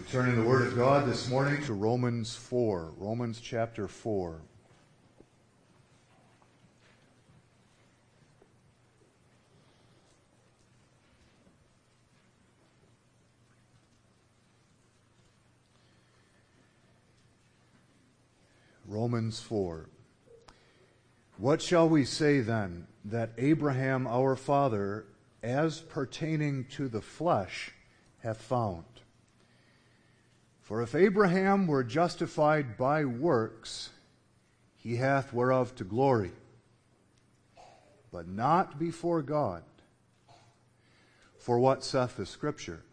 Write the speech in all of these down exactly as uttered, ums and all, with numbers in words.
We turn in the Word of God this morning to Romans four, Romans chapter four. Romans four. What shall we say then that Abraham our father, as pertaining to the flesh, hath found? For if Abraham were justified by works, he hath whereof to glory, but not before God. For what saith the Scripture?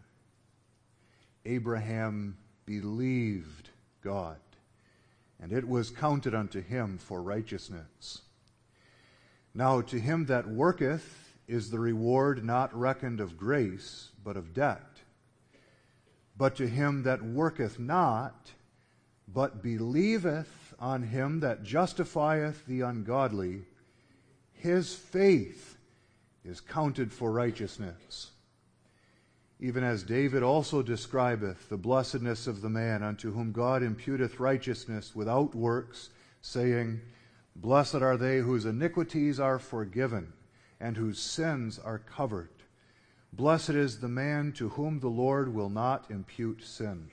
Abraham believed God, and it was counted unto him for righteousness. Now to him that worketh is the reward not reckoned of grace, but of debt. But to him that worketh not, but believeth on him that justifieth the ungodly, his faith is counted for righteousness. Even as David also describeth the blessedness of the man unto whom God imputeth righteousness without works, saying, Blessed are they whose iniquities are forgiven, and whose sins are covered. Blessed is the man to whom the Lord will not impute sin.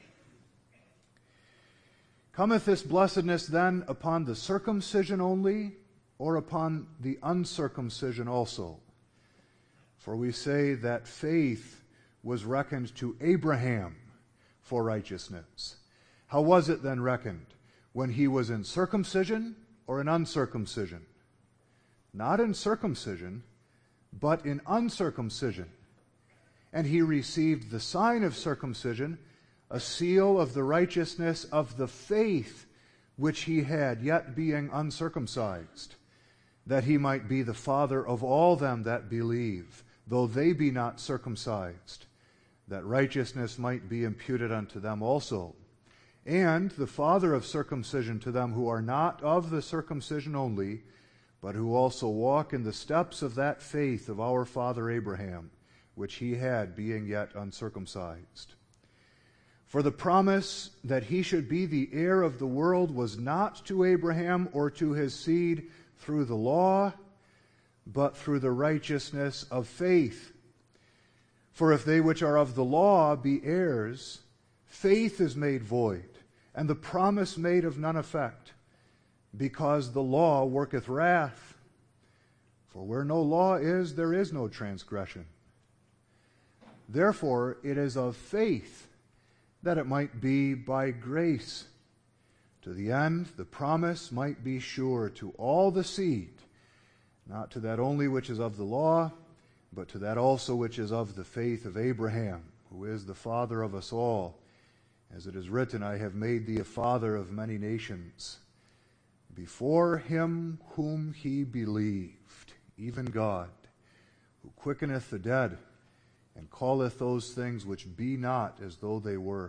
Cometh this blessedness then upon the circumcision only, or upon the uncircumcision also? For we say that faith was reckoned to Abraham for righteousness. How was it then reckoned? When he was in circumcision or in uncircumcision? Not in circumcision, but in uncircumcision. And he received the sign of circumcision, a seal of the righteousness of the faith which he had, yet being uncircumcised, that he might be the father of all them that believe, though they be not circumcised, that righteousness might be imputed unto them also, and the father of circumcision to them who are not of the circumcision only, but who also walk in the steps of that faith of our father Abraham, which he had, being yet uncircumcised. For the promise that he should be the heir of the world was not to Abraham or to his seed through the law, but through the righteousness of faith. For if they which are of the law be heirs, faith is made void, and the promise made of none effect, because the law worketh wrath. For where no law is, there is no transgression. Therefore it is of faith, that it might be by grace, to the end the promise might be sure to all the seed, not to that only which is of the law, but to that also which is of the faith of Abraham, who is the father of us all. As it is written, I have made thee a father of many nations, before him whom he believed, even God, who quickeneth the dead, and calleth those things which be not as though they were,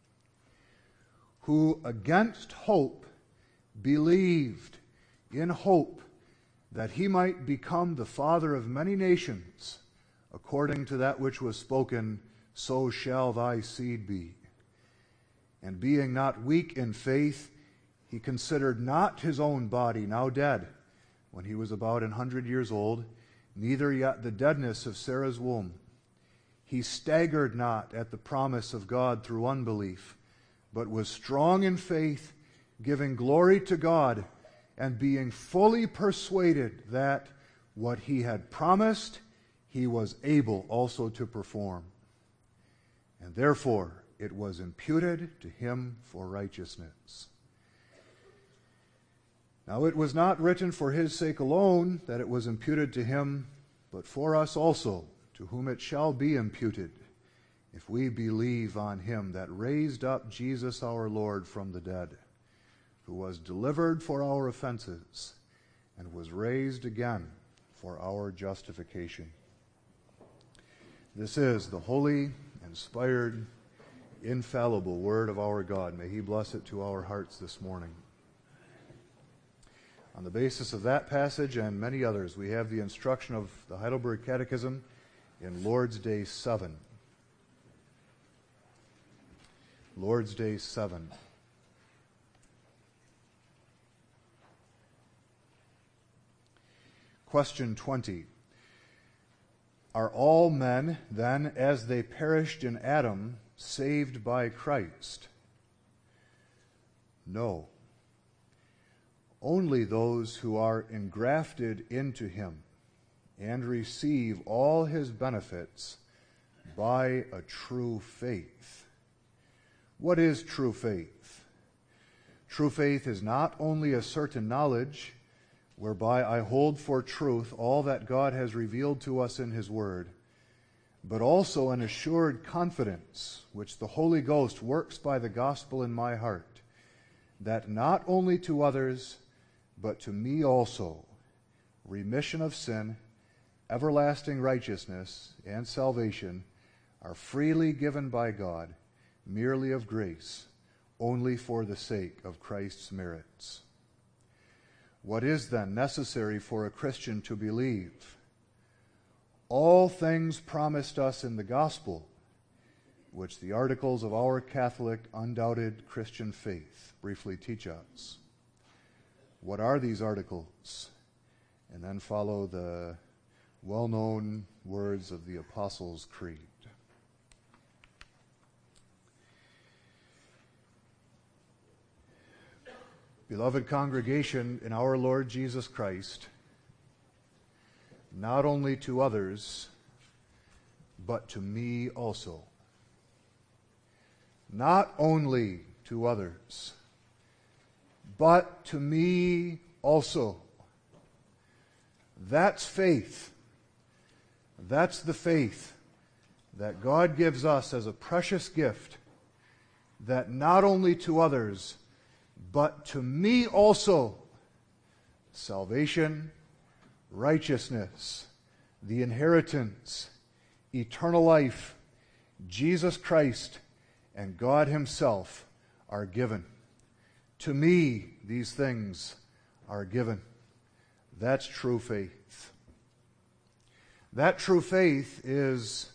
who against hope believed in hope that he might become the father of many nations, according to that which was spoken, so shall thy seed be. And being not weak in faith, he considered not his own body now dead, when he was about an hundred years old, neither yet the deadness of Sarah's womb. He staggered not at the promise of God through unbelief, but was strong in faith, giving glory to God, and being fully persuaded that what he had promised, he was able also to perform. And therefore it was imputed to him for righteousness. Now it was not written for his sake alone that it was imputed to him, but for us also, to whom it shall be imputed, if we believe on him that raised up Jesus our Lord from the dead, who was delivered for our offenses, and was raised again for our justification. This is the holy, inspired, infallible Word of our God. May he bless it to our hearts this morning. On the basis of that passage and many others, we have the instruction of the Heidelberg Catechism in Lord's Day seven. Lord's Day seven. Question twenty. Are all men, then, as they perished in Adam, saved by Christ? No. Only those who are engrafted into him and receive all his benefits by a true faith. What is true faith? True faith is not only a certain knowledge whereby I hold for truth all that God has revealed to us in his word, but also an assured confidence which the Holy Ghost works by the gospel in my heart, that not only to others, but to me also, remission of sin, everlasting righteousness, and salvation are freely given by God, merely of grace, only for the sake of Christ's merits. What is then necessary for a Christian to believe? All things promised us in the gospel, which the articles of our Catholic, undoubted Christian faith briefly teach us. What are these articles? And then follow the well-known words of the Apostles' Creed. Beloved congregation in our Lord Jesus Christ, not only to others, but to me also. Not only to others, but to me also. That's faith. That's the faith that God gives us as a precious gift, that not only to others, but to me also, salvation, righteousness, the inheritance, eternal life, Jesus Christ, and God himself are given. To me, these things are given. That's true faith. That true faith is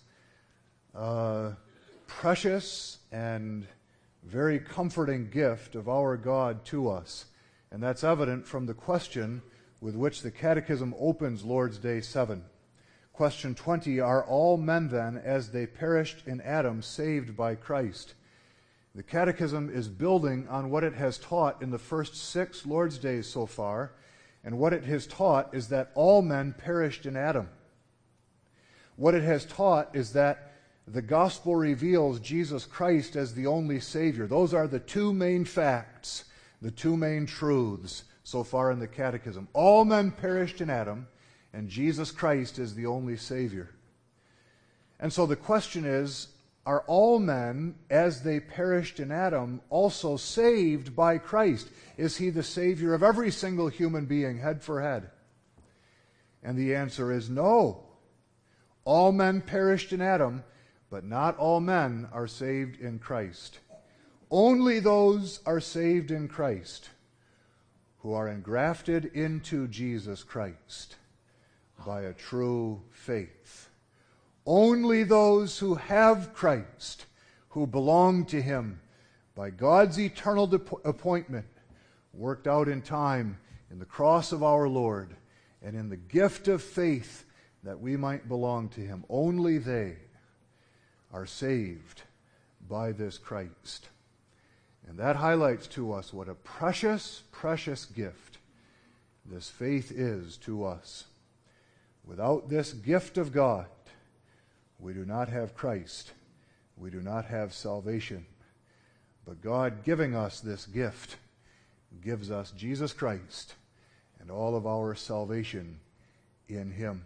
a precious and very comforting gift of our God to us. And that's evident from the question with which the Catechism opens Lord's Day seven. Question twenty, are all men then, as they perished in Adam, saved by Christ? The Catechism is building on what it has taught in the first six Lord's Days so far, and what it has taught is that all men perished in Adam. What it has taught is that the gospel reveals Jesus Christ as the only Savior. Those are the two main facts, the two main truths so far in the Catechism. All men perished in Adam, and Jesus Christ is the only Savior. And so the question is, are all men, as they perished in Adam, also saved by Christ? Is he the Savior of every single human being, head for head? And the answer is no. All men perished in Adam, but not all men are saved in Christ. Only those are saved in Christ who are engrafted into Jesus Christ by a true faith. Only those who have Christ, who belong to him by God's eternal de- appointment, worked out in time in the cross of our Lord and in the gift of faith that we might belong to him. Only they are saved by this Christ. And that highlights to us what a precious, precious gift this faith is to us. Without this gift of God, we do not have Christ. We do not have salvation. But God, giving us this gift, gives us Jesus Christ and all of our salvation in him.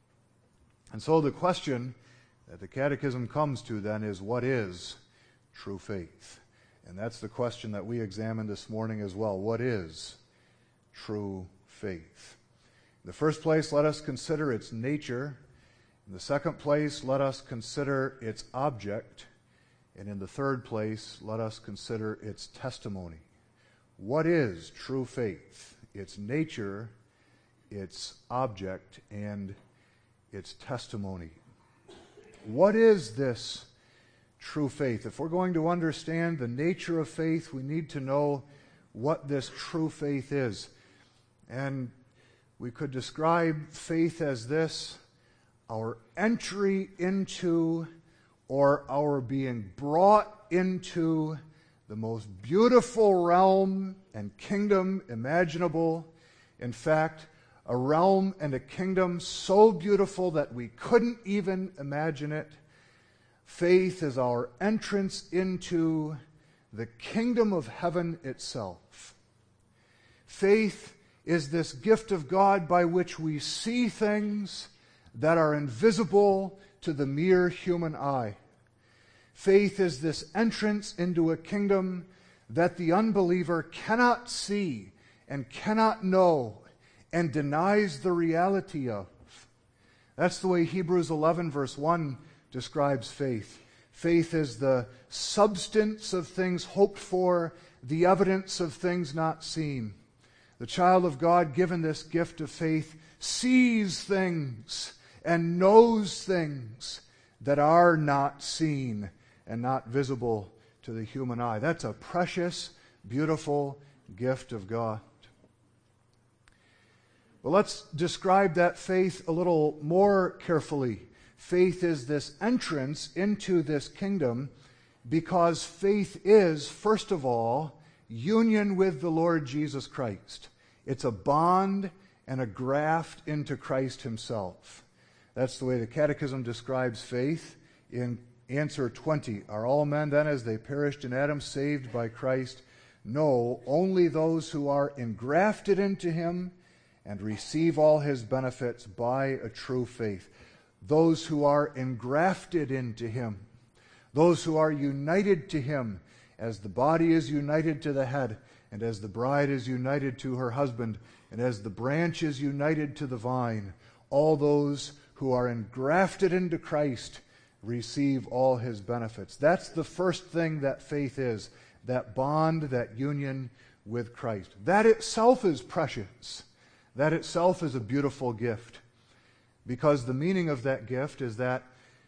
And so the question that the Catechism comes to then is, what is true faith? And that's the question that we examined this morning as well. What is true faith? In the first place, let us consider its nature. In the second place, let us consider its object. And in the third place, let us consider its testimony. What is true faith? Its nature, its object, and its testimony. What is this true faith. If we're going to understand the nature of faith, we need to know what this true faith is. And we could describe faith as this: our entry into, or our being brought into, the most beautiful realm and kingdom imaginable. In fact, a realm and a kingdom so beautiful that we couldn't even imagine it. Faith is our entrance into the kingdom of heaven itself. Faith is this gift of God by which we see things that are invisible to the mere human eye. Faith is this entrance into a kingdom that the unbeliever cannot see and cannot know and denies the reality of. That's the way Hebrews eleven verse one describes faith. Faith is the substance of things hoped for, the evidence of things not seen. The child of God, given this gift of faith, sees things and knows things that are not seen and not visible to the human eye. That's a precious, beautiful gift of God. Well, let's describe that faith a little more carefully. Faith is this entrance into this kingdom because faith is, first of all, union with the Lord Jesus Christ. It's a bond and a graft into Christ himself. That's the way the Catechism describes faith in answer twenty. Are all men then, as they perished in Adam, saved by Christ? No, only those who are engrafted into him and receive all his benefits by a true faith. Those who are engrafted into him, those who are united to him, as the body is united to the head, and as the bride is united to her husband, and as the branch is united to the vine, all those who are engrafted into Christ receive all his benefits. That's the first thing that faith is, that bond, that union with Christ. That itself is precious. That itself is a beautiful gift. Because the meaning of that gift is that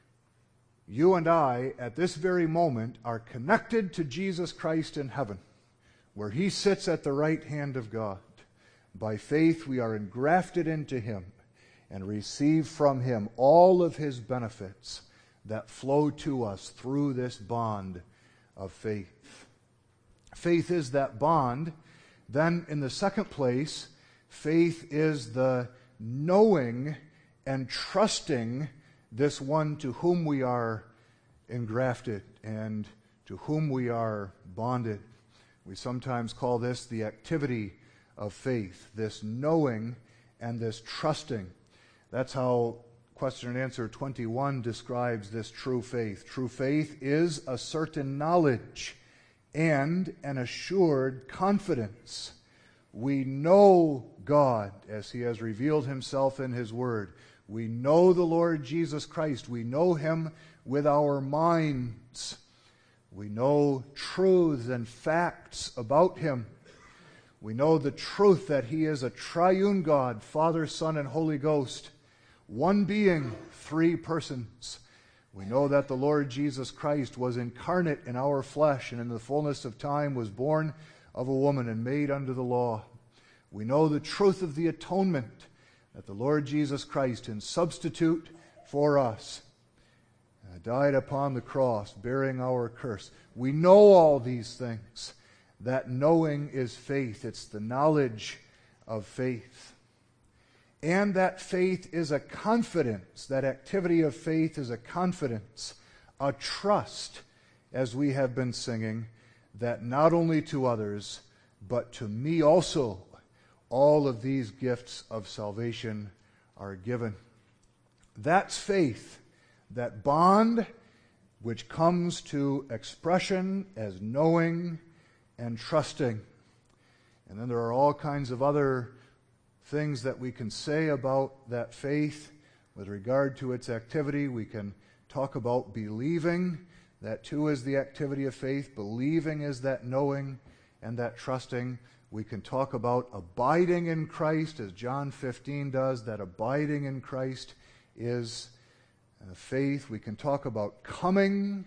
you and I, at this very moment, are connected to Jesus Christ in heaven, where he sits at the right hand of God. By faith, we are engrafted into him and receive from him all of his benefits that flow to us through this bond of faith. Faith is that bond. Then, in the second place, faith is the knowing and trusting this one to whom we are engrafted and to whom we are bonded. We sometimes call this the activity of faith, this knowing and this trusting. That's how question and answer twenty-one describes this true faith. True faith is a certain knowledge and an assured confidence. We know God as he has revealed himself in his word. We know the Lord Jesus Christ. We know him with our minds. We know truths and facts about him. We know the truth that he is a triune God, Father, Son, and Holy Ghost, one being, three persons. We know that the Lord Jesus Christ was incarnate in our flesh and in the fullness of time was born of a woman and made under the law. We know the truth of the atonement, that the Lord Jesus Christ, in substitute for us, uh, died upon the cross, bearing our curse. We know all these things. That knowing is faith. It's the knowledge of faith. And that faith is a confidence. That activity of faith is a confidence, a trust, as we have been singing, that not only to others, but to me also, all of these gifts of salvation are given. That's faith, that bond which comes to expression as knowing and trusting. And then there are all kinds of other things that we can say about that faith with regard to its activity. We can talk about believing. That too is the activity of faith. Believing is that knowing and that trusting. We can talk about abiding in Christ, as John fifteen does, that abiding in Christ is uh, faith. We can talk about coming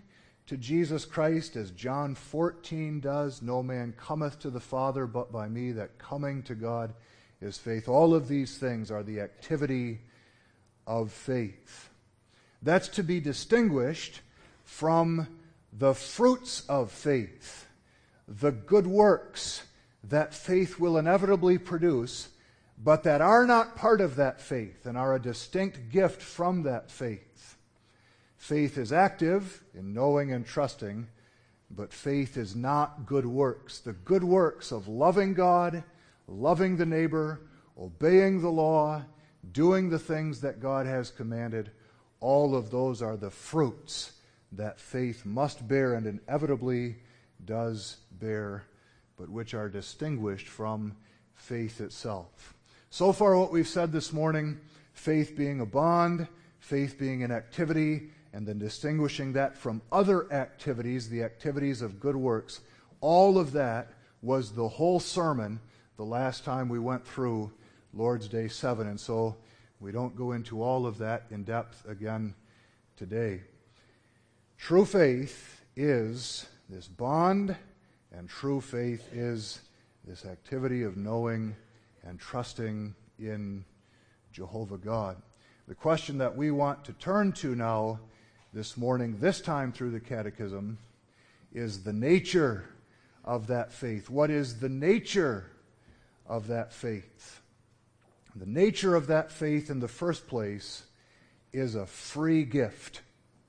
to Jesus Christ, as John fourteen does, no man cometh to the Father but by me, that coming to God is faith. All of these things are the activity of faith. That's to be distinguished from the fruits of faith, the good works that faith will inevitably produce, but that are not part of that faith and are a distinct gift from that faith. Faith is active in knowing and trusting, but faith is not good works. The good works of loving God, loving the neighbor, obeying the law, doing the things that God has commanded, all of those are the fruits that faith must bear and inevitably does bear, but which are distinguished from faith itself. So far what we've said this morning, faith being a bond, faith being an activity, and then distinguishing that from other activities, the activities of good works, all of that was the whole sermon the last time we went through Lord's Day seven, and so we don't go into all of that in depth again today. True faith is this bond, and true faith is this activity of knowing and trusting in Jehovah God. The question that we want to turn to now this morning, this time through the Catechism, is the nature of that faith. What is the nature of that faith? The nature of that faith, in the first place, is a free gift.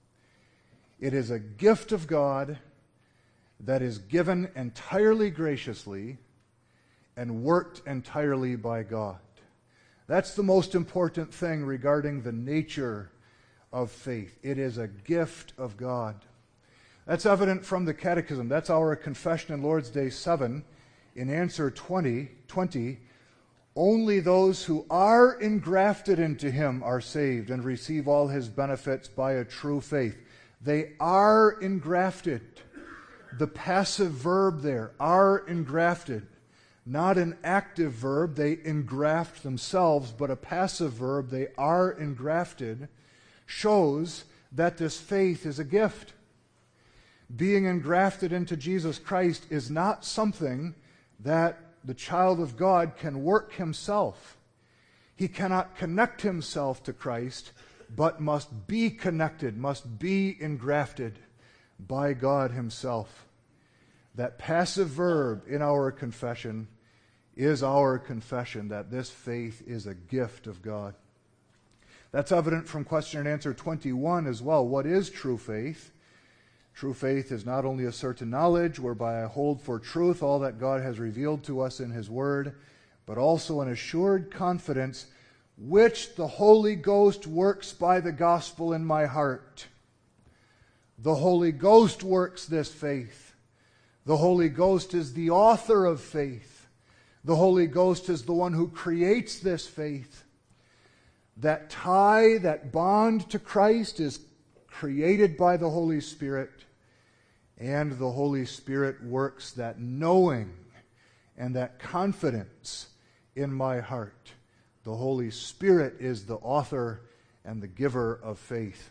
It is a gift of God that is given entirely graciously and worked entirely by God. That's the most important thing regarding the nature of faith. It is a gift of God. That's evident from the Catechism. That's our confession in Lord's Day seven. In answer twenty, twenty, only those who are engrafted into Him are saved and receive all His benefits by a true faith. They are engrafted. The passive verb there, are engrafted. Not an active verb, they engraft themselves, but a passive verb, they are engrafted, shows that this faith is a gift. Being engrafted into Jesus Christ is not something that the child of God can work himself. He cannot connect himself to Christ, but must be connected, must be engrafted by God Himself. That passive verb in our confession is our confession that this faith is a gift of God. That's evident from question and answer twenty-one as well. What is true faith? True faith is not only a certain knowledge whereby I hold for truth all that God has revealed to us in His Word, but also an assured confidence which the Holy Ghost works by the gospel in my heart. The Holy Ghost works this faith. The Holy Ghost is the author of faith. The Holy Ghost is the one who creates this faith. That tie, that bond to Christ is created by the Holy Spirit, and the Holy Spirit works that knowing and that confidence in my heart. The Holy Spirit is the author and the giver of faith.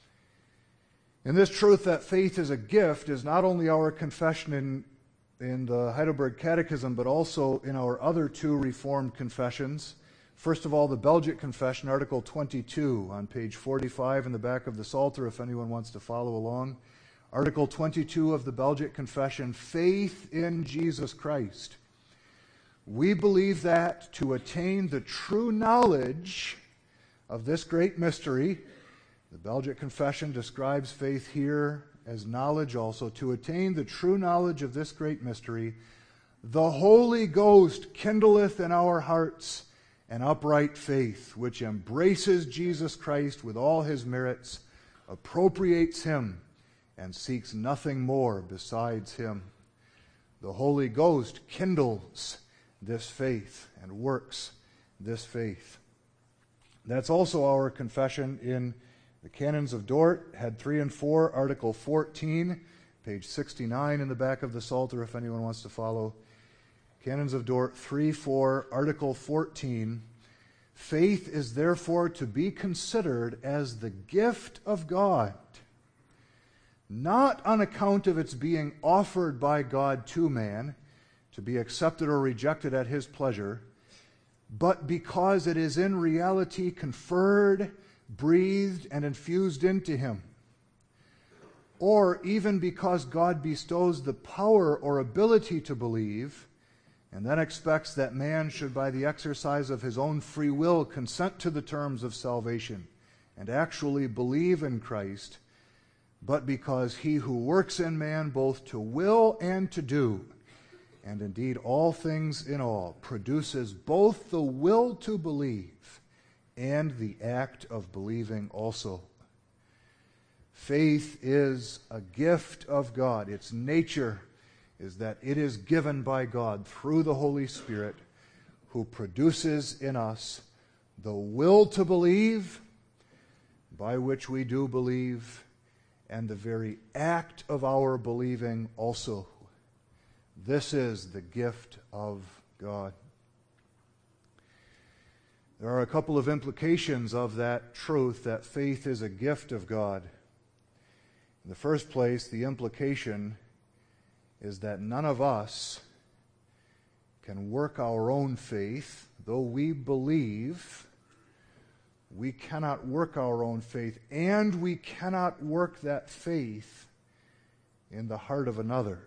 And this truth that faith is a gift is not only our confession in, in the Heidelberg Catechism, but also in our other two Reformed confessions. First of all, the Belgic Confession, Article twenty-two, on page forty-five in the back of the Psalter, if anyone wants to follow along. Article twenty-two of the Belgic Confession, faith in Jesus Christ. We believe that to attain the true knowledge of this great mystery, the Belgic Confession describes faith here as knowledge also. To attain the true knowledge of this great mystery, the Holy Ghost kindleth in our hearts an upright faith, which embraces Jesus Christ with all His merits, appropriates Him, and seeks nothing more besides Him. The Holy Ghost kindles this faith and works this faith. That's also our confession in the Canons of Dort, head three and four, Article fourteen, page sixty-nine in the back of the Psalter, if anyone wants to follow. Canons of Dort three four, Article fourteen. Faith is therefore to be considered as the gift of God, not on account of its being offered by God to man, to be accepted or rejected at his pleasure, but because it is in reality conferred, breathed, and infused into him. Or even because God bestows the power or ability to believe, and then expects that man should, by the exercise of his own free will, consent to the terms of salvation and actually believe in Christ, but because he who works in man both to will and to do, and indeed all things in all, produces both the will to believe and the act of believing also. Faith is a gift of God. Its nature is that it is given by God through the Holy Spirit, who produces in us the will to believe, by which we do believe, and the very act of our believing also. This is the gift of God. There are a couple of implications of that truth, that faith is a gift of God. In the first place, the implication is that none of us can work our own faith. Though we believe, we cannot work our own faith, and we cannot work that faith in the heart of another.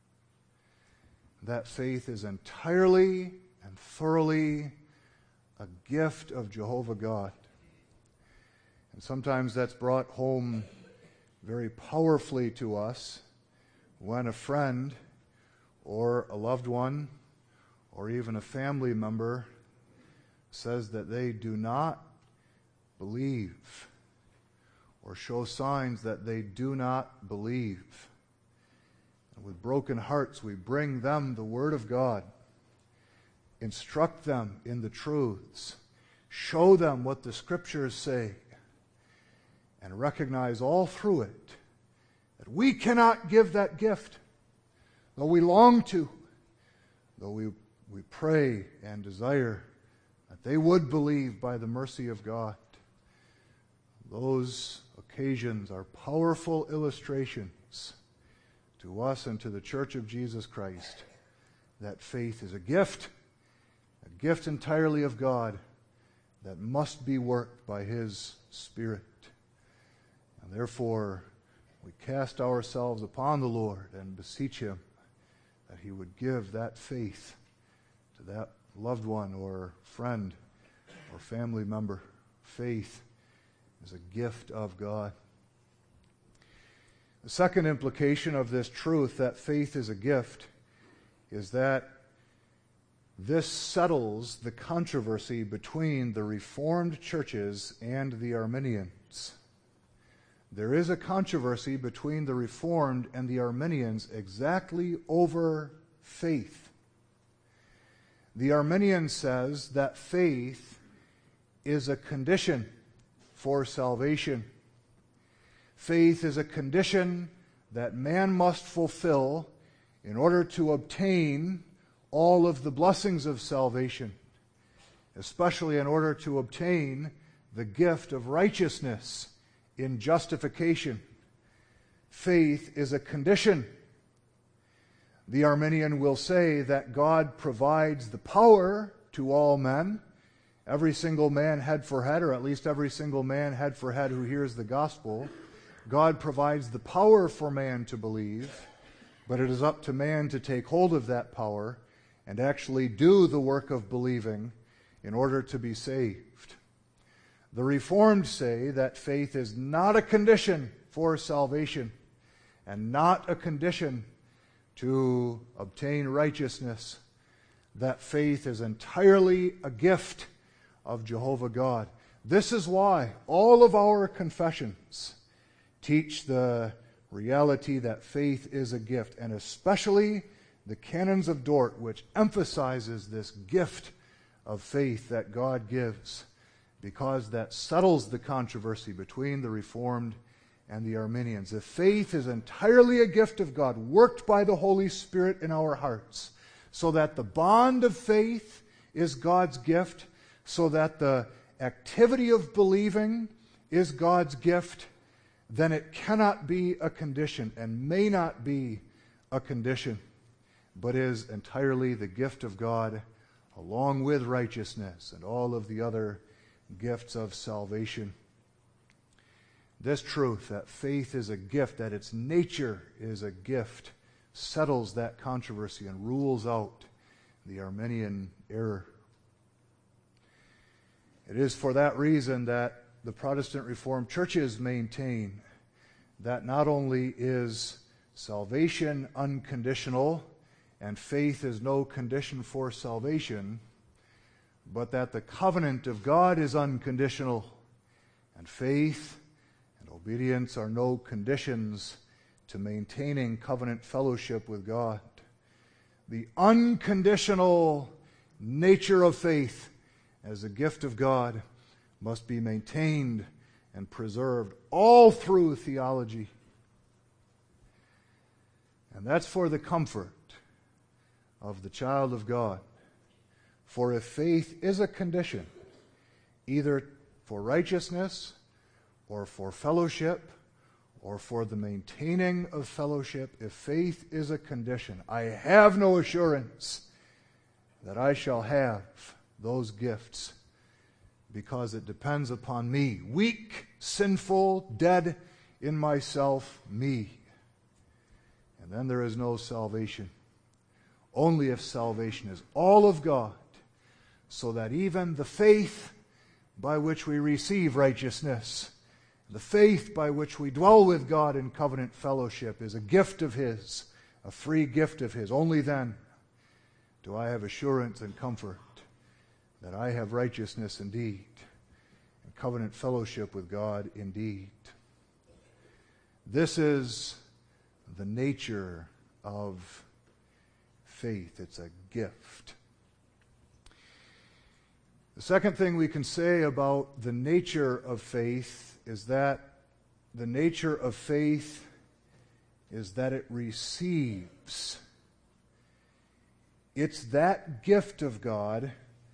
That faith is entirely and thoroughly a gift of Jehovah God. And sometimes that's brought home very powerfully to us when a friend or a loved one or even a family member says that they do not believe or show signs that they do not believe. And with broken hearts, we bring them the Word of God, instruct them in the truths, show them what the Scriptures say, and recognize all through it that we cannot give that gift, though we long to, though we, we pray and desire that they would believe by the mercy of God. Those occasions are powerful illustrations to us and to the Church of Jesus Christ that faith is a gift, a gift entirely of God that must be worked by His Spirit. And therefore, we cast ourselves upon the Lord and beseech Him that He would give that faith to that loved one or friend or family member. Faith is a gift of God. The second implication of this truth, that faith is a gift, is that this settles the controversy between the Reformed churches and the Arminians. There is a controversy between the Reformed and the Arminians exactly over faith. The Arminian says that faith is a condition for salvation. Faith is a condition that man must fulfill in order to obtain all of the blessings of salvation, especially in order to obtain the gift of righteousness in justification. Faith is a condition. The Arminian will say that God provides the power to all men, every single man head for head, or at least every single man head for head who hears the gospel. God provides the power for man to believe, but it is up to man to take hold of that power and actually do the work of believing in order to be saved. The Reformed say that faith is not a condition for salvation and not a condition to obtain righteousness. That faith is entirely a gift of Jehovah God. This is why all of our confessions teach the reality that faith is a gift, and especially the Canons of Dort, which emphasizes this gift of faith that God gives, because that settles the controversy between the Reformed and the Arminians. If faith is entirely a gift of God, worked by the Holy Spirit in our hearts, so that the bond of faith is God's gift, so that the activity of believing is God's gift, then it cannot be a condition and may not be a condition, but is entirely the gift of God, along with righteousness and all of the other gifts of salvation. This truth, that faith is a gift, that its nature is a gift, settles that controversy and rules out the Arminian error. It is for that reason that the Protestant Reformed churches maintain that not only is salvation unconditional and faith is no condition for salvation, but that the covenant of God is unconditional and faith and obedience are no conditions to maintaining covenant fellowship with God. The unconditional nature of faith as a gift of God must be maintained and preserved all through theology. And that's for the comfort of the child of God. For if faith is a condition, either for righteousness or for fellowship or for the maintaining of fellowship, if faith is a condition, I have no assurance that I shall have those gifts, because it depends upon me, weak, sinful, dead in myself, me. And then there is no salvation. Only if salvation is all of God, so that even the faith by which we receive righteousness, the faith by which we dwell with God in covenant fellowship, is a gift of His, a free gift of His. Only then do I have assurance and comfort that I have righteousness indeed, and covenant fellowship with God indeed. This is the nature of faith. It's a gift. The second thing we can say about the nature of faith is that the nature of faith is that it receives. It's that gift of God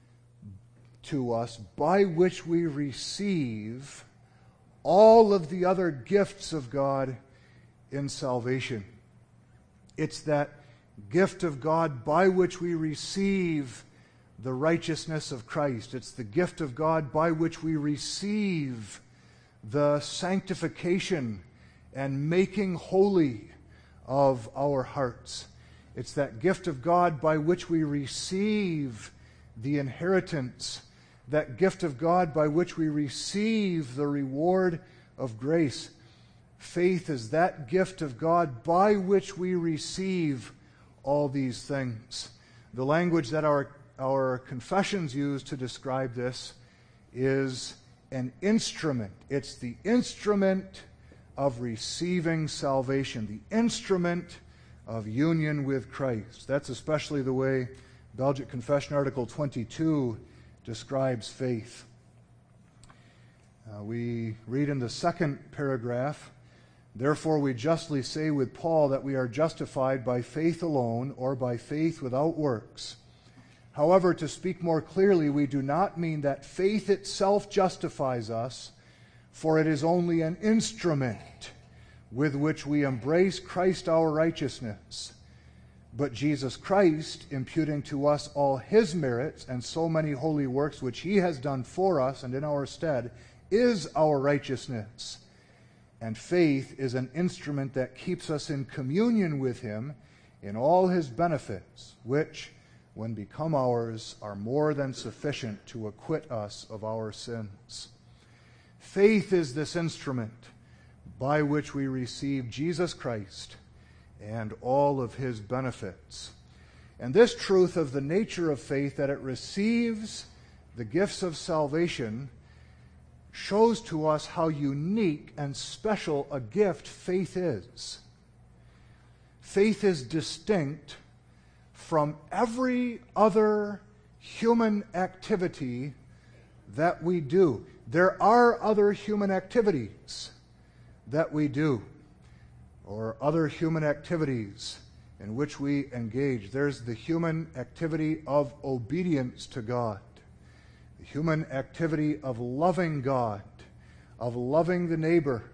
to us by which we receive all of the other gifts of God in salvation. It's that gift of God by which we receive the righteousness of Christ. It's the gift of God by which we receive the sanctification and making holy of our hearts. It's that gift of God by which we receive the inheritance, that gift of God by which we receive the reward of grace. Faith is that gift of God by which we receive all these things. The language that our, our confessions use to describe this is an instrument. It's the instrument of receiving salvation, the instrument of union with Christ. That's especially the way Belgic Confession Article twenty-two describes faith. Uh, we read in the second paragraph, "Therefore we justly say with Paul that we are justified by faith alone, or by faith without works. However, to speak more clearly, we do not mean that faith itself justifies us, for it is only an instrument with which we embrace Christ our righteousness. But Jesus Christ, imputing to us all His merits and so many holy works which He has done for us and in our stead, is our righteousness. And faith is an instrument that keeps us in communion with Him in all His benefits, which, when become ours, are more than sufficient to acquit us of our sins." Faith is this instrument by which we receive Jesus Christ and all of His benefits. And this truth of the nature of faith, that it receives the gifts of salvation, shows to us how unique and special a gift faith is. Faith is distinct from every other human activity that we do. There are other human activities that we do, or other human activities in which we engage. There's the human activity of obedience to God, the human activity of loving God, of loving the neighbor,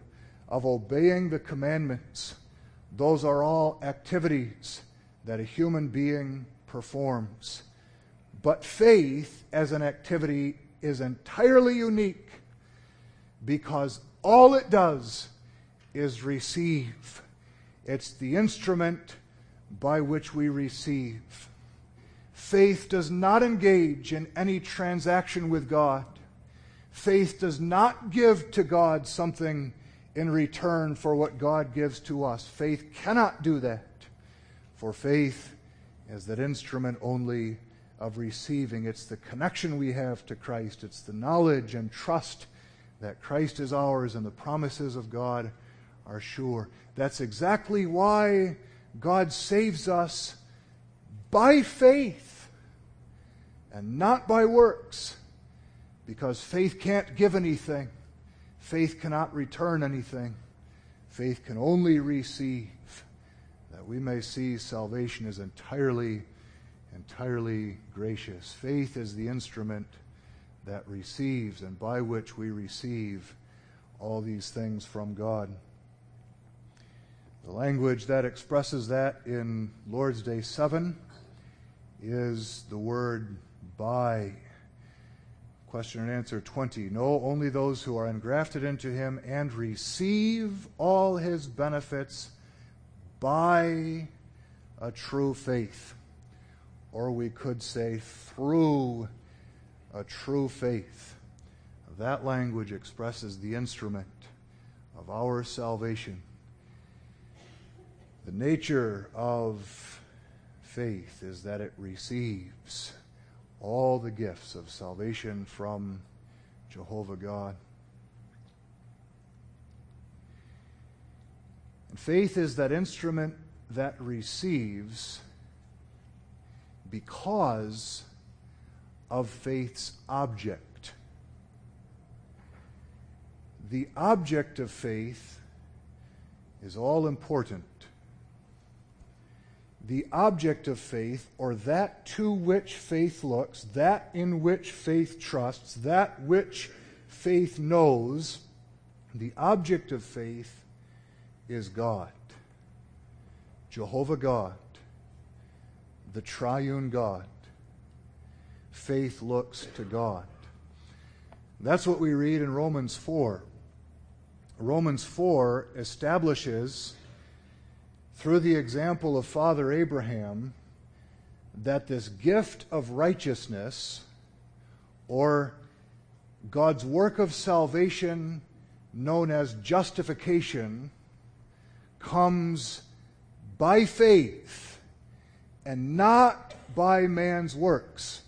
of obeying the commandments. Those are all activities that a human being performs. But faith as an activity is entirely unique because all it does is receive. It's the instrument by which we receive. Faith does not engage in any transaction with God. Faith does not give to God something in return for what God gives to us. Faith cannot do that. For faith is that instrument only of receiving. It's the connection we have to Christ. It's the knowledge and trust that Christ is ours and the promises of God are sure. That's exactly why God saves us by faith and not by works. Because faith can't give anything. Faith cannot return anything. Faith can only receive, that we may see salvation is entirely, entirely gracious. Faith is the instrument that receives and by which we receive all these things from God. The language that expresses that in Lord's Day seven is the word by. Question and answer twenty. No, only those who are engrafted into him and receive all his benefits by a true faith. Or we could say through a true faith. That language expresses the instrument of our salvation. The nature of faith is that it receives all the gifts of salvation from Jehovah God. And faith is that instrument that receives because of faith's object. The object of faith is all important. The object of faith, or that to which faith looks, that in which faith trusts, that which faith knows, the object of faith is God. Jehovah God, the triune God. Faith looks to God. That's what we read in Romans four. Romans four establishes, through the example of Father Abraham, that this gift of righteousness, or God's work of salvation known as justification, comes by faith and not by man's works.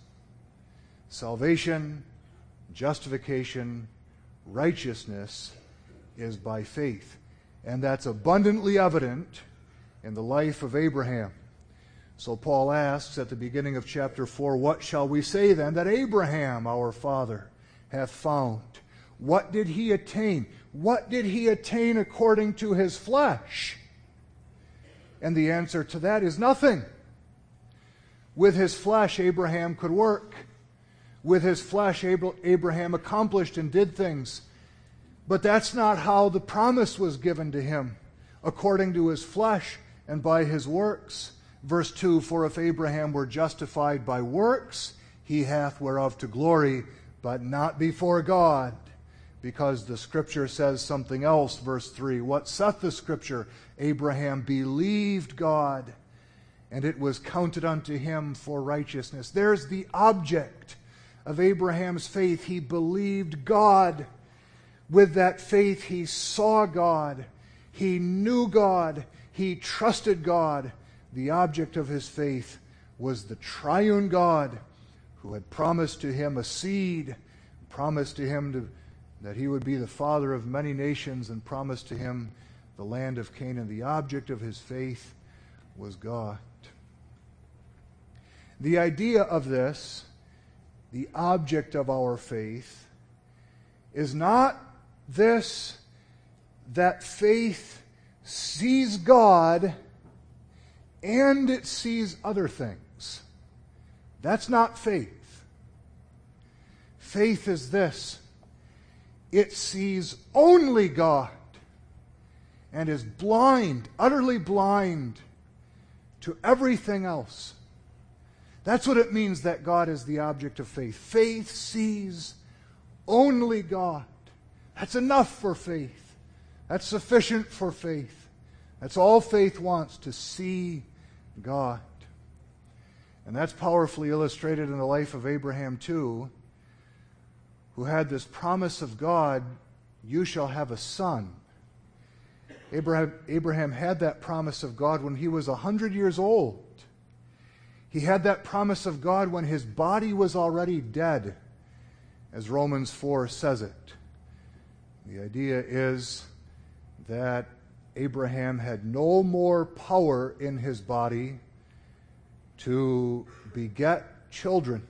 Salvation, justification, righteousness is by faith. And that's abundantly evident in the life of Abraham. So Paul asks at the beginning of chapter four, what shall we say then that Abraham, our father, hath found? What did he attain? What did he attain according to his flesh? And the answer to that is nothing. With his flesh, Abraham could work. With his flesh, Abraham accomplished and did things. But that's not how the promise was given to him, according to his flesh and by his works. Verse two, for if Abraham were justified by works, he hath whereof to glory, but not before God. Because the Scripture says something else, verse three. What saith the Scripture? Abraham believed God, and it was counted unto him for righteousness. There's the object of Abraham's faith. He believed God. With that faith, he saw God. He knew God. He trusted God. The object of his faith was the triune God who had promised to him a seed, promised to him to, that he would be the father of many nations, and promised to him the land of Canaan. The object of his faith was God. The idea of this, the object of our faith, is not this, that faith sees God and it sees other things. That's not faith. Faith is this: it sees only God and is blind, utterly blind to everything else. That's what it means that God is the object of faith. Faith sees only God. That's enough for faith. That's sufficient for faith. That's all faith wants, to see God. And that's powerfully illustrated in the life of Abraham too, who had this promise of God, you shall have a son. Abraham, Abraham had that promise of God when he was a hundred years old. He had that promise of God when his body was already dead, as Romans four says it. The idea is that Abraham had no more power in his body to beget children.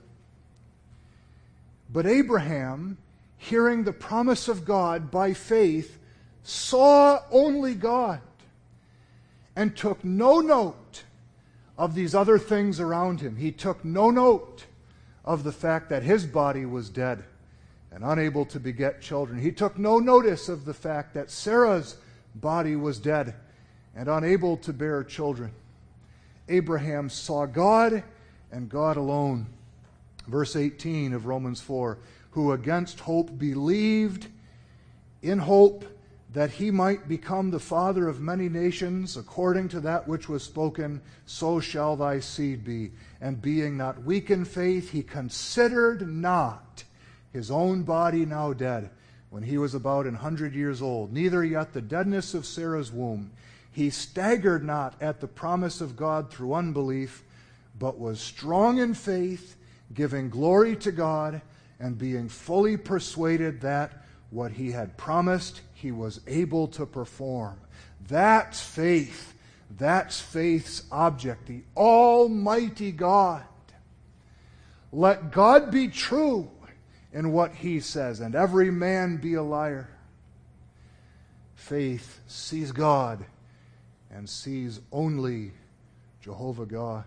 But Abraham, hearing the promise of God by faith, saw only God and took no note of these other things around him. He took no note of the fact that his body was dead and unable to beget children. He took no notice of the fact that Sarah's body was dead and unable to bear children. Abraham saw God and God alone. Verse eighteen of Romans four, who against hope believed in hope that he might become the father of many nations, according to that which was spoken, so shall thy seed be. And being not weak in faith, he considered not his own body now dead, when he was about an hundred years old, neither yet the deadness of Sarah's womb. He staggered not at the promise of God through unbelief, but was strong in faith, giving glory to God, and being fully persuaded that what he had promised, he was able to perform. That's faith. That's faith's object, the Almighty God. Let God be true in what he says, and every man be a liar. Faith sees God and sees only Jehovah God.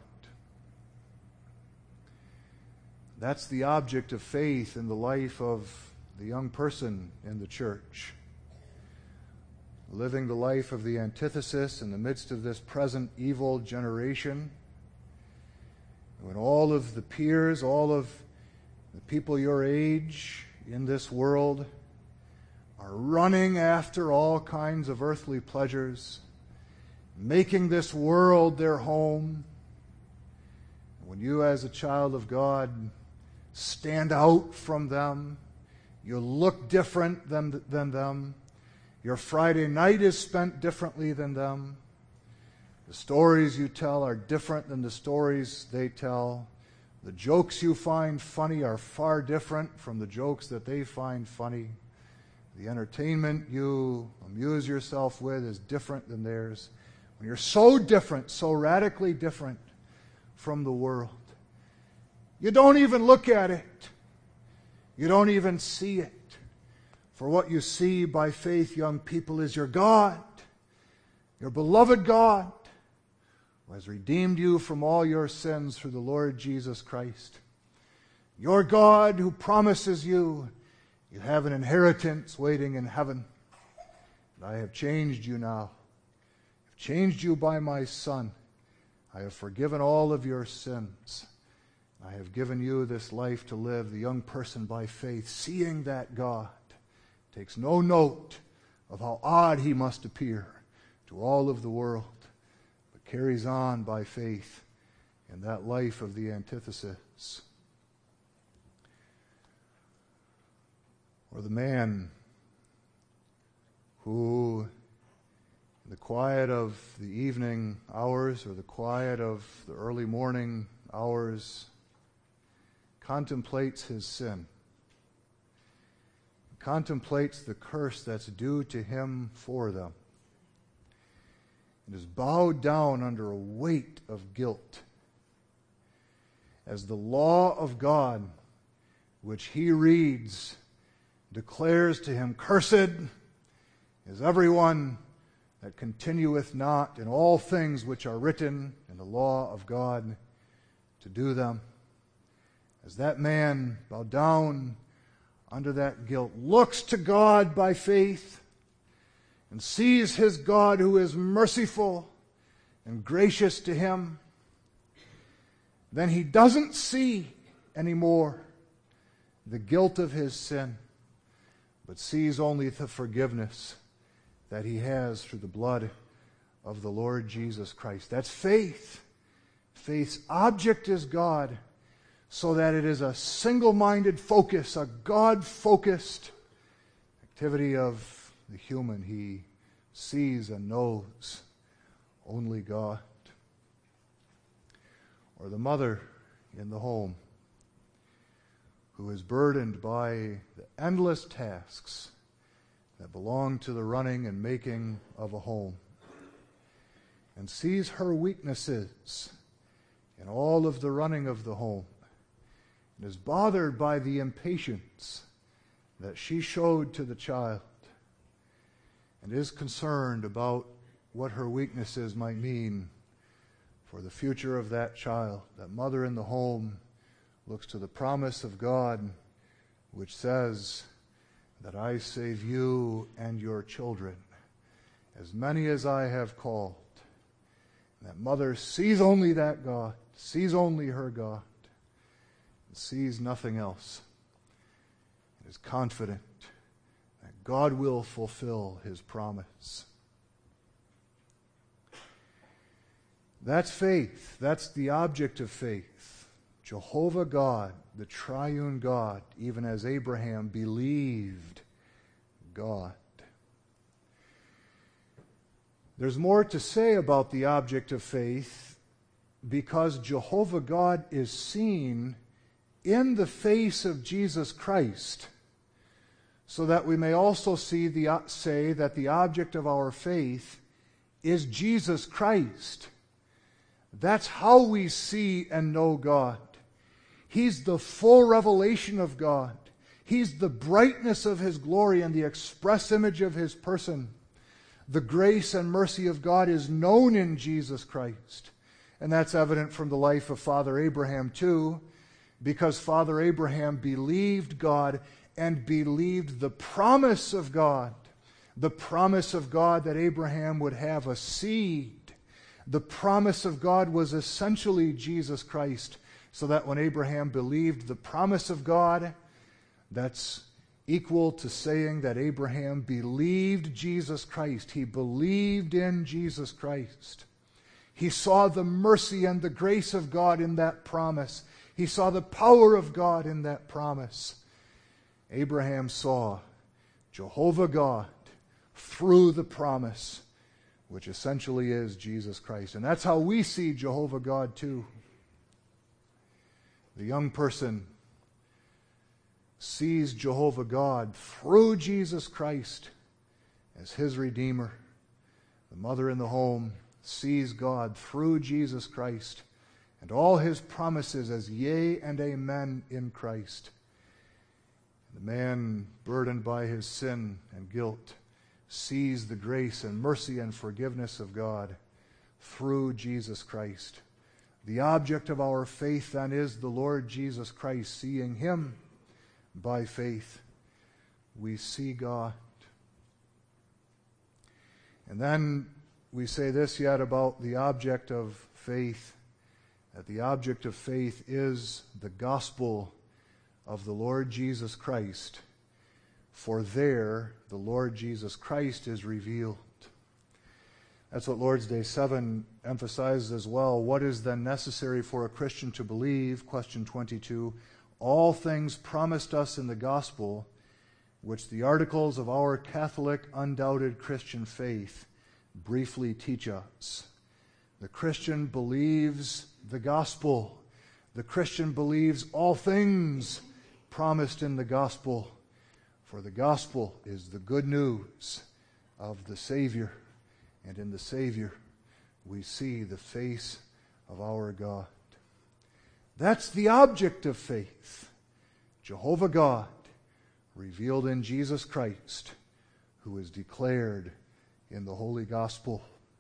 That's the object of faith in the life of the young person in the church. Living the life of the antithesis in the midst of this present evil generation, when all of the peers, all of the people your age in this world are running after all kinds of earthly pleasures, making this world their home. When you as a child of God stand out from them, you look different than, than them. Your Friday night is spent differently than them. The stories you tell are different than the stories they tell. The jokes you find funny are far different from the jokes that they find funny. The entertainment you amuse yourself with is different than theirs. When you're so different, so radically different from the world, you don't even look at it. You don't even see it. For what you see by faith, young people, is your God, your beloved God, who has redeemed you from all your sins through the Lord Jesus Christ. Your God who promises you, you have an inheritance waiting in heaven. And I have changed you now. I have changed you by my Son. I have forgiven all of your sins. I have given you this life to live. The young person by faith, seeing that God, takes no note of how odd he must appear to all of the world, but carries on by faith in that life of the antithesis. Or the man who, in the quiet of the evening hours or the quiet of the early morning hours, contemplates his sin, contemplates the curse that's due to him for them, and is bowed down under a weight of guilt, as the law of God, which he reads, declares to him, "Cursed is everyone that continueth not in all things which are written in the law of God to do them." As that man, bowed down under that guilt, looks to God by faith and sees his God who is merciful and gracious to him, then he doesn't see anymore the guilt of his sin, but sees only the forgiveness that he has through the blood of the Lord Jesus Christ. That's faith. Faith's object is God, so that it is a single-minded focus, a God-focused activity of the human. He sees and knows only God. Or the mother in the home, who is burdened by the endless tasks that belong to the running and making of a home, and sees her weaknesses in all of the running of the home, and is bothered by the impatience that she showed to the child, and is concerned about what her weaknesses might mean for the future of that child. That mother in the home looks to the promise of God, which says that I save you and your children, as many as I have called. And that mother sees only that God, sees only her God, and sees nothing else, and is confident that God will fulfill his promise. That's faith. That's the object of faith. Jehovah God, the triune God, even as Abraham believed God. There's more to say about the object of faith, because Jehovah God is seen in the face of Jesus Christ, so that we may also see the, say that the object of our faith is Jesus Christ. That's how we see and know God. He's the full revelation of God. He's the brightness of his glory and the express image of his person. The grace and mercy of God is known in Jesus Christ. And that's evident from the life of Father Abraham too, because Father Abraham believed God and believed the promise of God. The promise of God that Abraham would have a seed. The promise of God was essentially Jesus Christ, so that when Abraham believed the promise of God, that's equal to saying that Abraham believed Jesus Christ. He believed in Jesus Christ. He saw the mercy and the grace of God in that promise. He saw the power of God in that promise. Abraham saw Jehovah God through the promise, which essentially is Jesus Christ. And that's how we see Jehovah God too. The young person sees Jehovah God through Jesus Christ as his Redeemer. The mother in the home sees God through Jesus Christ and all his promises as yea and amen in Christ. The man burdened by his sin and guilt sees the grace and mercy and forgiveness of God through Jesus Christ. The object of our faith then is the Lord Jesus Christ. Seeing him by faith, we see God. And then we say this yet about the object of faith, that the object of faith is the gospel of the Lord Jesus Christ. For there the Lord Jesus Christ is revealed. That's what Lord's Day seven emphasizes as well. What is then necessary for a Christian to believe? Question twenty-two. All things promised us in the gospel, which the articles of our Catholic undoubted Christian faith briefly teach us. The Christian believes the gospel. The Christian believes all things promised in the gospel. For the gospel is the good news of the Savior. And in the Savior, we see the face of our God. That's the object of faith. Jehovah God, revealed in Jesus Christ, who is declared in the Holy Gospel.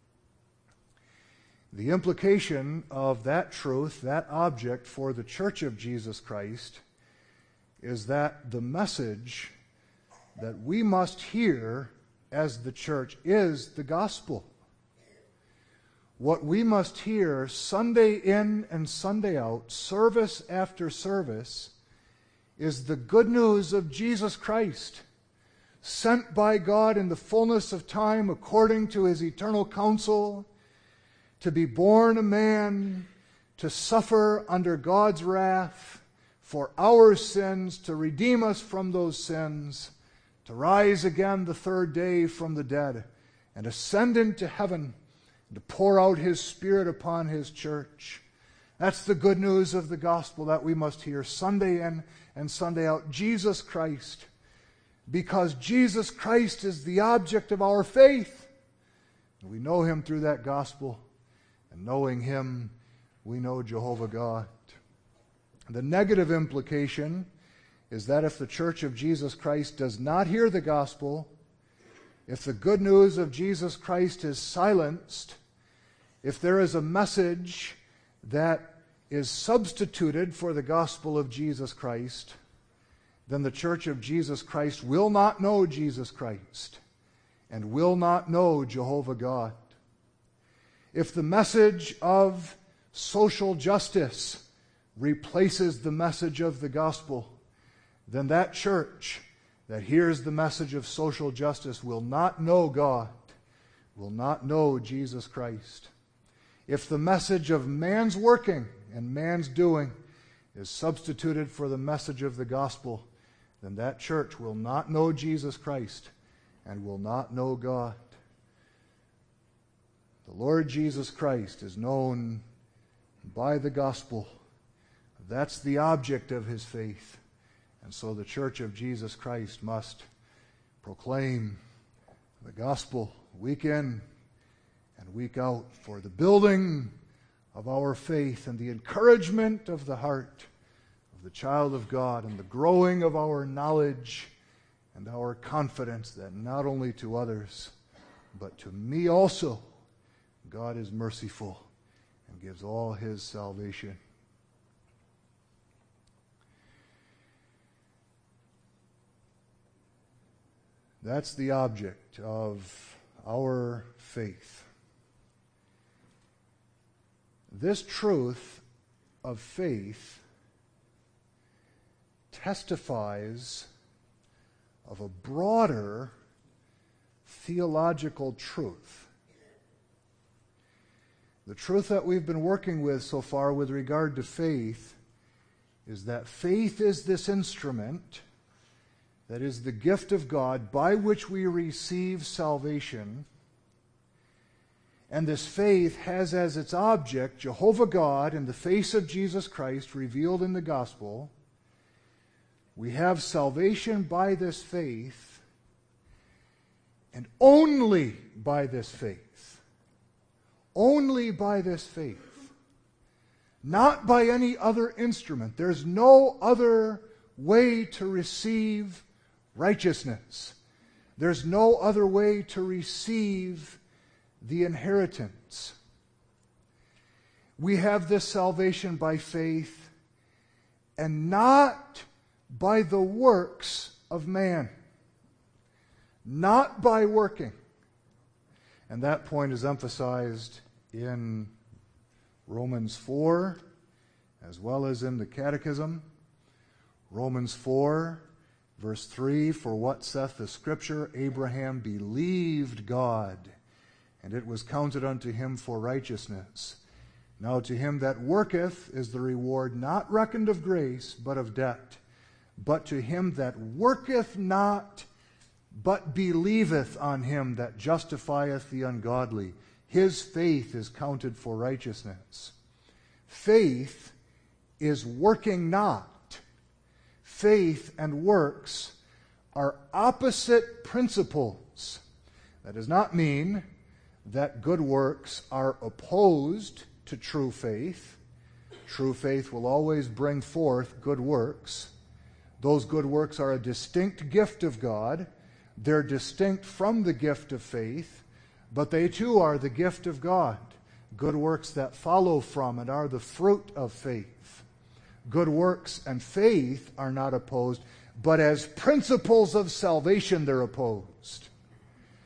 The implication of that truth, that object for the Church of Jesus Christ, is that the message that we must hear as the church is the gospel. What we must hear Sunday in and Sunday out, service after service, is the good news of Jesus Christ, sent by God in the fullness of time according to his eternal counsel, to be born a man, to suffer under God's wrath for our sins, to redeem us from those sins, to rise again the third day from the dead, and ascend into heaven, and to pour out his Spirit upon his church. That's the good news of the gospel that we must hear Sunday in and Sunday out. Jesus Christ. Because Jesus Christ is the object of our faith. And we know him through that gospel. And knowing him, we know Jehovah God. The negative implication is that if the Church of Jesus Christ does not hear the gospel, if the good news of Jesus Christ is silenced, if there is a message that is substituted for the gospel of Jesus Christ, then the Church of Jesus Christ will not know Jesus Christ and will not know Jehovah God. If the message of social justice replaces the message of the gospel, then that church that hears the message of social justice will not know God, will not know Jesus Christ. If the message of man's working and man's doing is substituted for the message of the gospel, then that church will not know Jesus Christ and will not know God. The Lord Jesus Christ is known by the gospel. That's the object of his faith. And so the Church of Jesus Christ must proclaim the gospel week in and week out for the building of our faith and the encouragement of the heart of the child of God and the growing of our knowledge and our confidence that not only to others, but to me also, God is merciful and gives all his salvation. That's the object of our faith. This truth of faith testifies of a broader theological truth. The truth that we've been working with so far with regard to faith is that faith is this instrument that is the gift of God by which we receive salvation. And this faith has as its object Jehovah God in the face of Jesus Christ revealed in the gospel. We have salvation by this faith, and only by this faith. Only by this faith. Not by any other instrument. There's no other way to receive righteousness. There's no other way to receive the inheritance. We have this salvation by faith and not by the works of man. Not by working. And that point is emphasized in Romans four as well as in the Catechism. Romans four, verse three, for what saith the Scripture? Abraham believed God, and it was counted unto him for righteousness. Now to him that worketh is the reward not reckoned of grace, but of debt. But to him that worketh not, but believeth on him that justifieth the ungodly, his faith is counted for righteousness. Faith is working not. Faith and works are opposite principles. That does not mean that good works are opposed to true faith. True faith will always bring forth good works. Those good works are a distinct gift of God. They're distinct from the gift of faith, but they too are the gift of God. Good works that follow from and are the fruit of faith. Good works and faith are not opposed, but as principles of salvation they're opposed.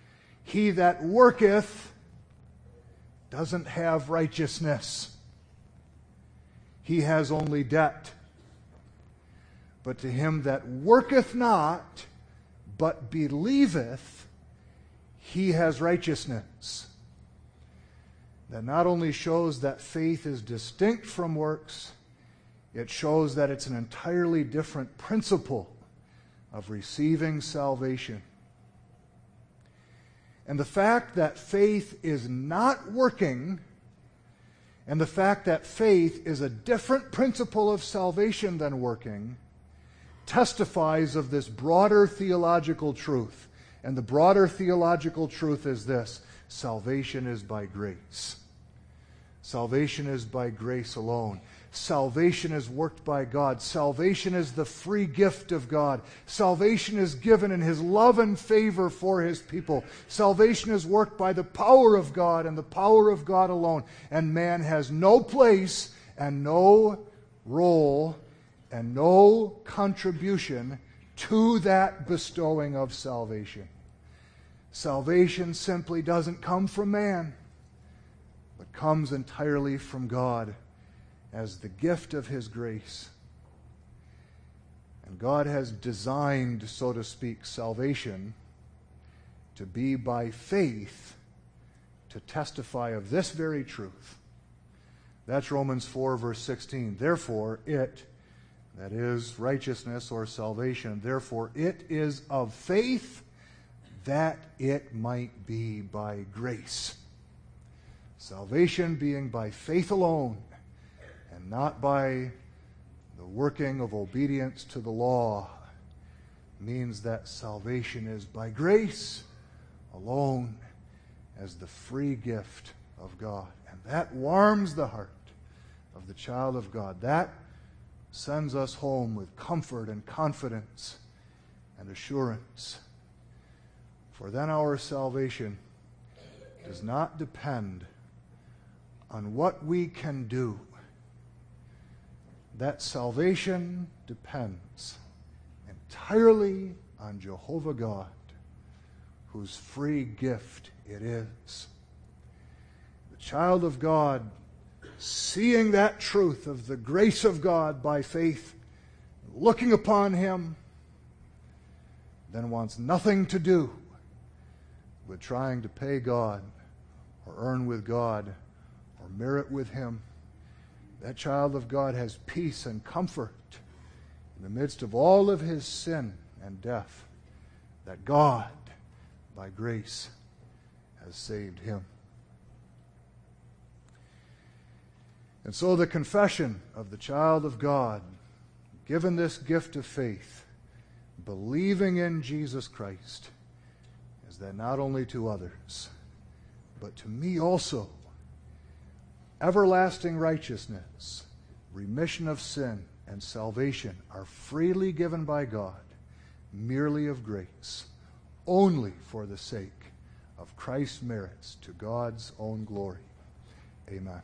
he that worketh doesn't have righteousness. He has only debt. But to him that worketh not, but believeth, he has righteousness. That not only shows that faith is distinct from works, it shows that it's an entirely different principle of receiving salvation. And the fact that faith is not working, and the fact that faith is a different principle of salvation than working, testifies of this broader theological truth. And the broader theological truth is this: salvation is by grace. Salvation is by grace alone. Salvation is worked by God. Salvation is the free gift of God. Salvation is given in His love and favor for His people. Salvation is worked by the power of God and the power of God alone. And man has no place and no role and no contribution to that bestowing of salvation. Salvation simply doesn't come from man, but comes entirely from God as the gift of His grace. And God has designed, so to speak, salvation to be by faith, to testify of this very truth. That's Romans four, verse sixteen. Therefore, it, that is righteousness or salvation, therefore it is of faith, that it might be by grace. Salvation being by faith alone, and not by the working of obedience to the law, means that salvation is by grace alone, as the free gift of God. And that warms the heart of the child of God. That sends us home with comfort and confidence and assurance. For then our salvation does not depend on what we can do. That salvation depends entirely on Jehovah God, whose free gift it is. The child of God, seeing that truth of the grace of God by faith, looking upon Him, then wants nothing to do with trying to pay God or earn with God or merit with Him. That child of God has peace and comfort in the midst of all of his sin and death, that God, by grace, has saved him. And so the confession of the child of God, given this gift of faith, believing in Jesus Christ, is that not only to others, but to me also, everlasting righteousness, remission of sin, and salvation are freely given by God, merely of grace, only for the sake of Christ's merits to God's own glory. Amen.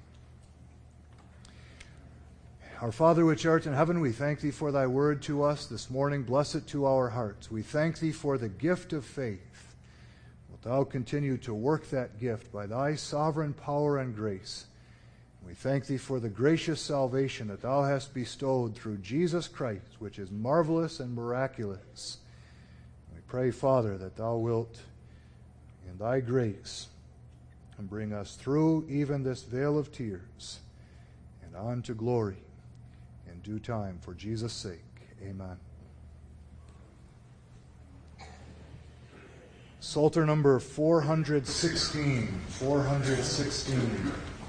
Our Father which art in heaven, we thank Thee for Thy word to us this morning. Bless it to our hearts. We thank Thee for the gift of faith. Wilt Thou continue to work that gift by Thy sovereign power and grace. We thank Thee for the gracious salvation that Thou hast bestowed through Jesus Christ, which is marvelous and miraculous. We pray, Father, that Thou wilt, in Thy grace, bring us through even this vale of tears and on to glory in due time, for Jesus' sake. Amen. Psalter number four hundred sixteen. four hundred sixteen.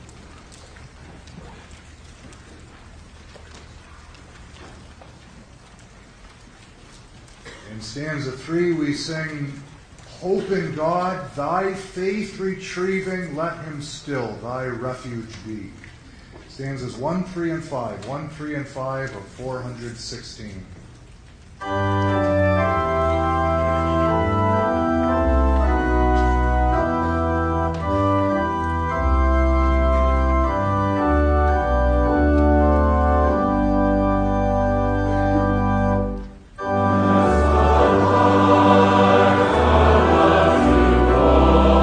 In stanza three we sing, Hope in God, thy faith retrieving, let him still thy refuge be. Stanzas one, three, and five. one, three, and five of four hundred sixteen. Oh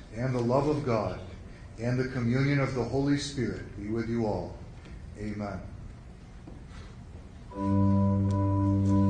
and the love of God and the communion of the Holy Spirit be with you all. Amen.